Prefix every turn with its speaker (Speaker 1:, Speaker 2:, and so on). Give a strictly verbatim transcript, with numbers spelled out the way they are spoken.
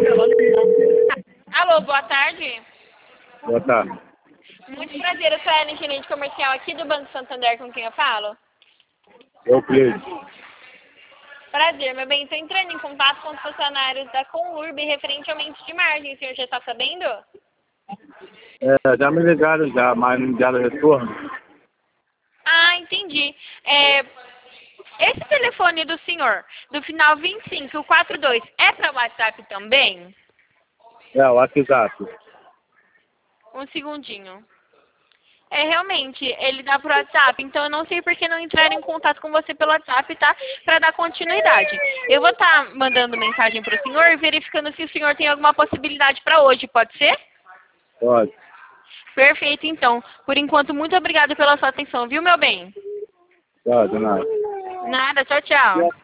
Speaker 1: Alô, boa tarde.
Speaker 2: Boa tarde.
Speaker 1: Muito prazer, eu sou a Ellen, gerente comercial aqui do Banco Santander, com quem eu falo.
Speaker 2: Eu creio.
Speaker 1: Prazer, meu bem. Estou entrando em contato com os funcionários da Conlurb referente ao aumento de margem. O senhor já está sabendo?
Speaker 2: É, já me ligaram já, mas não deram retorno.
Speaker 1: Ah, entendi. É, esse telefone do senhor, do final vinte e cinco, o quarenta e dois, é para WhatsApp também?
Speaker 2: É, o WhatsApp.
Speaker 1: Um segundinho. É, realmente, ele dá pro WhatsApp, então eu não sei por que não entraram em contato com você pelo WhatsApp, tá? Para dar continuidade. Eu vou estar tá mandando mensagem pro senhor e verificando se o senhor tem alguma possibilidade para hoje, pode ser?
Speaker 2: Pode.
Speaker 1: Perfeito, então. Por enquanto, muito obrigada pela sua atenção, viu, meu bem?
Speaker 2: Pode, nada.
Speaker 1: Nada, tchau, tchau.